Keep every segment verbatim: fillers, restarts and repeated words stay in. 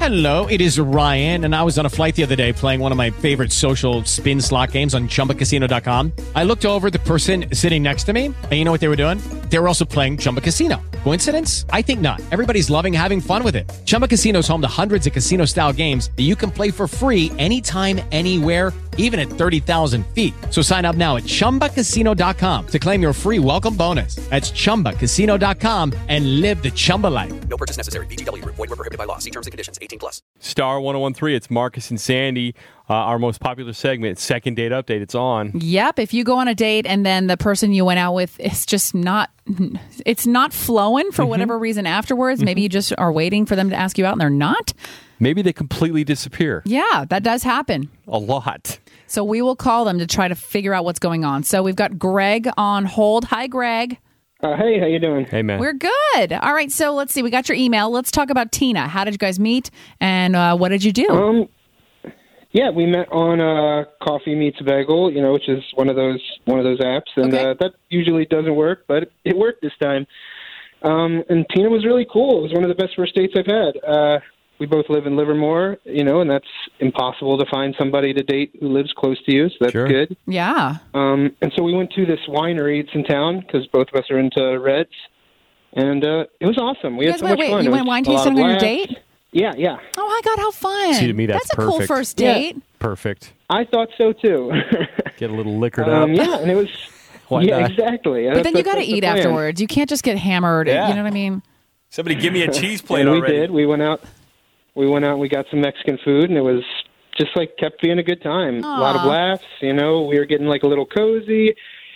Hello, it is Ryan, and I was on a flight the other day playing one of my favorite social spin slot games on Chumba Casino dot com. I looked over at the person sitting next to me, and you know what they were doing? They were also playing Chumba Casino. Coincidence? I think not. Everybody's loving having fun with it. Chumba Casino is home to hundreds of casino-style games that you can play for free anytime, anywhere, even at thirty thousand feet. So sign up now at Chumba Casino dot com to claim your free welcome bonus. That's Chumba Casino dot com and live the Chumba life. No purchase necessary. V G W. Void where prohibited by law. See terms and conditions. eighteen plus. Star one oh one three, it's Marcus and Sandy, uh, our most popular segment, Second Date Update. It's on. Yep. If you go on a date and then the person you went out with is just not, it's not flowing for Mm-hmm. whatever reason afterwards, mm-hmm. maybe you just are waiting for them to ask you out and they're not. Maybe they completely disappear. Yeah, that does happen. A lot. So we will call them to try to figure out what's going on. So we've got Greg on hold. Hi, Greg. Uh, hey, how you doing? Hey, man. We're good. All right, so let's see. We got your email. Let's talk about Tina. How did you guys meet, and uh, what did you do? Um, yeah, we met on uh, Coffee Meets Bagel, you know, which is one of those one of those apps, and Okay. uh, that usually doesn't work, but it worked this time. Um, and Tina was really cool. It was one of the best first dates I've had. Uh, we both live in Livermore, you know, and that's impossible to find somebody to date who lives close to you, so that's Sure. good. Yeah. Um, and so we went to this winery. It's in town because both of us are into reds. And uh, it was awesome. We You had guys so went, much wait, fun. you It went was wine a lot tasting of on your laughs. date? Yeah, yeah. Oh, my God, how fun. See, to me, that's a cool perfect. first Yeah. date. Perfect. I thought so, too. Get a little liquored um, up. yeah, and it was... Why yeah, not? exactly. But then you got to eat afterwards. You can't just get hammered. Yeah. You know what I mean? Somebody give me a cheese plate And we already. did. We went out. We went out and we got some Mexican food, and it was just like kept being a good time. A lot of Aw. laughs. You know, we were getting like a little cozy.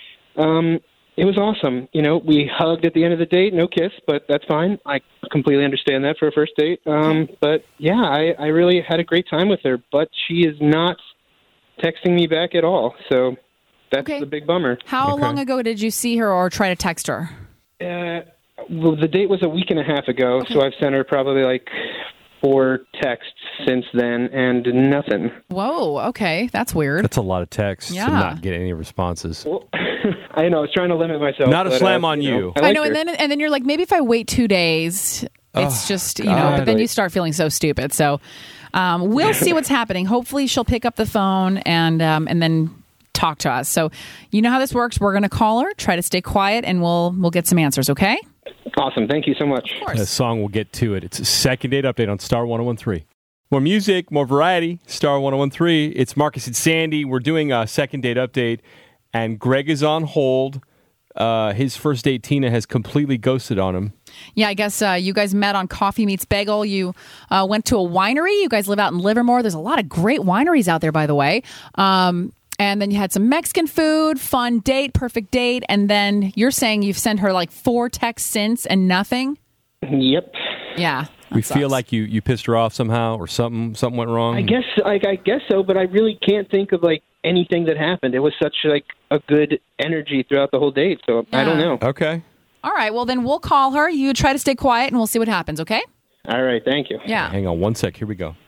Um, it was awesome. You know, we hugged at the end of the date. No kiss, but that's fine. I completely understand that for a first date. Um, but yeah, I, I really had a great time with her. But she is not texting me back at all. So that's Okay. the big bummer. How Okay. long ago did you see her or try to text her? Uh, well, the date was a week and a half ago, so I've sent her probably like four texts since then, and nothing. Whoa, okay. That's weird. That's a lot of texts Yeah. to not get any responses. Well, I know I was trying to limit myself. Not a but, slam uh, on you. know, I like know, her. and then and then you're like, maybe if I wait two days, it's Oh, just, you know, God. but then you start feeling so stupid. So um, we'll see what's happening. Hopefully she'll pick up the phone and um, and then talk to us. So you know how this works. We're going to call her, try to stay quiet, and we'll we'll get some answers, okay? Awesome. Thank you so much. Of course. The song will get to it. It's a Second Date Update on Star one oh one three. More music, more variety. Star one oh one three. It's Marcus and Sandy. We're doing a Second Date Update, and Greg is on hold. Uh, his first date, Tina, has completely ghosted on him. Yeah, I guess uh, you guys met on Coffee Meets Bagel. You uh, went to a winery. You guys live out in Livermore. There's a lot of great wineries out there, by the way. Um, and then you had some Mexican food, fun date, perfect date. And then you're saying you've sent her like four texts since and nothing? Yep. Yeah. that We feel sucks. like you, you pissed her off somehow, or something something went wrong. I guess like I guess so, but I really can't think of like anything that happened. It was such like a good energy throughout the whole date, so I don't Yeah. know. Okay. All right. Well, then we'll call her. You try to stay quiet and we'll see what happens, okay? All right, thank you. Yeah. Hang on one sec. Here we go.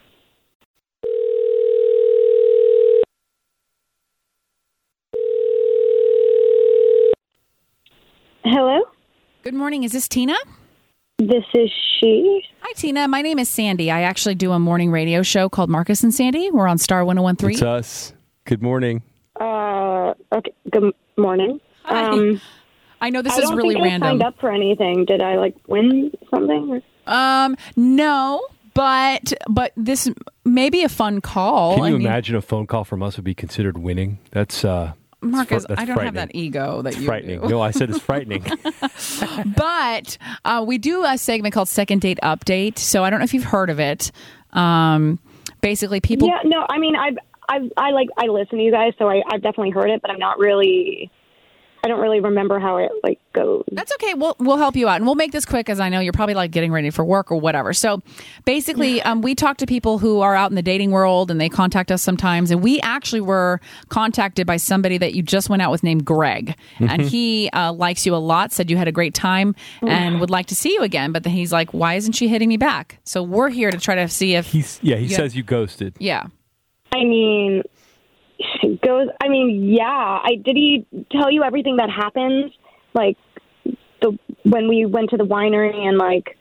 Hello, Good morning. Is this Tina? this is she. Hi, Tina. My name is Sandy. I actually do a morning radio show called Marcus and Sandy. We're on Star one oh one three. It's us. Good morning. Uh, okay. Good morning. Hi. Um, I know this I is don't really think I random. signed up for anything. Did I like win something? Um, no, but but this may be a fun call. Can you I mean, imagine a phone call from us would be considered winning? That's uh, Marcus, that's I don't have frightening. that ego that It's you frightening. do. No, I said it's frightening. But uh, we do a segment called Second Date Update. So I don't know if you've heard of it. Um, basically, people. Yeah. No. I mean, I've, I've, I like, I listen to you guys, so I, I've definitely heard it, but I'm not really. I don't really remember how it like goes. That's okay. We'll we'll help you out, and we'll make this quick, as I know you're probably like getting ready for work or whatever. So, basically, um, we talk to people who are out in the dating world, and they contact us sometimes. And we actually were contacted by somebody that you just went out with named Greg, and he uh, likes you a lot. Said you had a great time and would like to see you again. But then he's like, "Why isn't she hitting me back?" So we're here to try to see if He's yeah. He Yeah. says you ghosted. yeah. I mean, goes. I mean, yeah. I did he tell you everything that happened? Like the when we went to the winery and like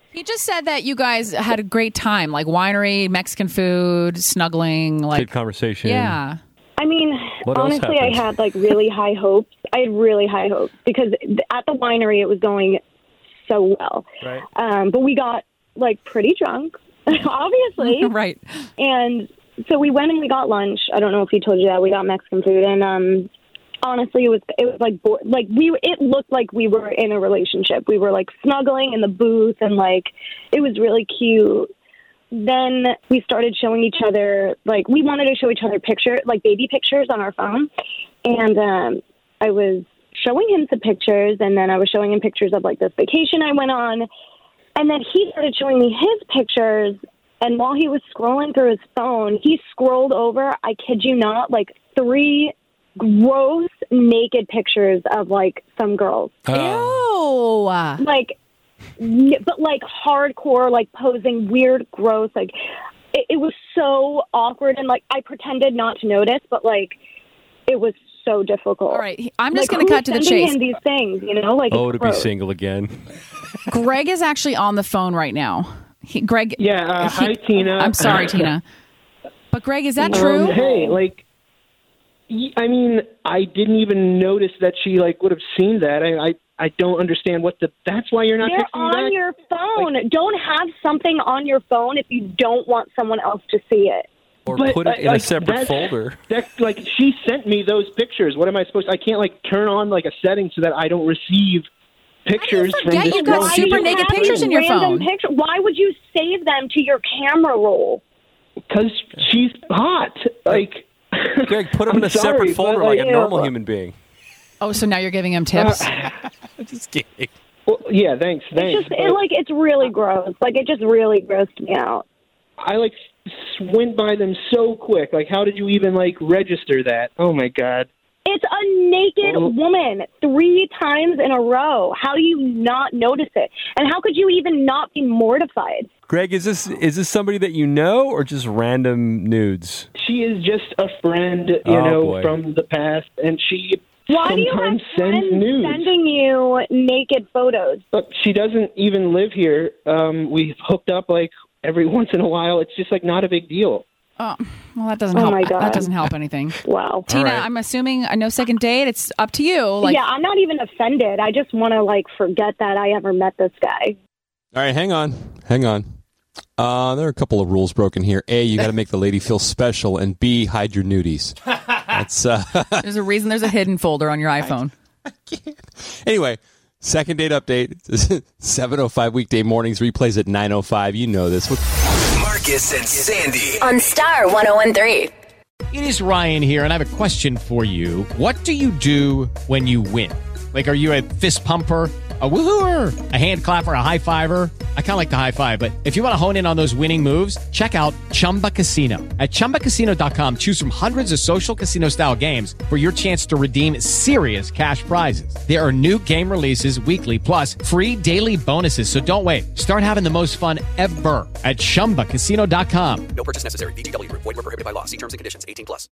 He just said that you guys had a great time, like winery, Mexican food, snuggling, like Good conversation. Yeah. I mean, What else honestly, I happened? had like really high hopes. I had really high hopes because at the winery it was going so well. Right. Um, but we got like pretty drunk, obviously. Right. And so we went and we got lunch. I don't know if he told you that. We got Mexican food, and um, honestly, it was it was like bo- like we it looked like we were in a relationship. We were like snuggling in the booth, and like it was really cute. Then we started showing each other, like, we wanted to show each other pictures, like baby pictures on our phone. And um, I was showing him some pictures, and then I was showing him pictures of, like, this vacation I went on. And then he started showing me his pictures, and while he was scrolling through his phone, he scrolled over, I kid you not, like, three gross naked pictures of, like, some girls. Ew. Like, but like hardcore, like posing weird, gross, like it, it was so awkward, and like I pretended not to notice, but like it was so difficult. All right, I'm just Like, going to who's cut to the sending chase. him these things, you know, like Oh, it's to be gross. single again. Greg is actually on the phone right now. He, Greg. Yeah, uh, he- hi, Tina. I'm sorry, Tina. But Greg, is that Um, true? hey, like, y- I mean, I didn't even notice that she like would have seen that. I, I, I don't understand what the. That's why you're not They're texting me on back? your phone. Don't have something on your phone if you don't want someone else to see it. Or But, put it uh, in a like, separate that's- folder. That's like she sent me those pictures. What am I supposed? I can't like turn on like a setting so that I don't receive pictures from forget this you got girl. super Why do you naked have pictures these in your random phone? picture- Why would you save them to your camera roll? Because she's hot. Like, Greg, put them I'm in a sorry, separate folder but, like, like, a normal yeah. human being. Oh, so now you're giving him tips? Just kidding. well, yeah, thanks, It's thanks. just it, like it's really gross. Like it just really grossed me out. I like s- went by them so quick. Like, how did you even like register that? Oh my god. It's a naked Well- woman three times in a row. How do you not notice it? And how could you even not be mortified? Greg, is this is this somebody that you know or just random nudes? She is just a friend, you Oh, know, boy. from the past, and she Why do you have sometimes sends friends nudes. sending you naked photos? But she doesn't even live here. Um, we've hooked up like every once in a while. It's just like not a big deal. Oh, well, that doesn't Oh, help. my God. That doesn't help anything. Wow. Tina, right. I'm assuming a no second date. It's up to you. Like, yeah, I'm not even offended. I just want to like forget that I ever met this guy. All right, hang on. Hang on. Uh, there are a couple of rules broken here. A, you got to make the lady feel special, and B, hide your nudies. That's uh, there's a reason there's a hidden folder on your iPhone. anyway. Second date update. seven oh five weekday mornings, replays at nine oh five. You know this. Marcus and Sandy. On Star one oh one point three. It is Ryan here, and I have a question for you. What do you do when you win? Like, are you a fist pumper, a woohooer, a hand clapper, a high fiver? I kind of like the high five, but if you want to hone in on those winning moves, check out Chumba Casino. At Chumba Casino dot com, choose from hundreds of social casino-style games for your chance to redeem serious cash prizes. There are new game releases weekly, plus free daily bonuses. So don't wait. Start having the most fun ever at Chumba Casino dot com. No purchase necessary. V G W Group. Void where prohibited by law. See terms and conditions. eighteen plus.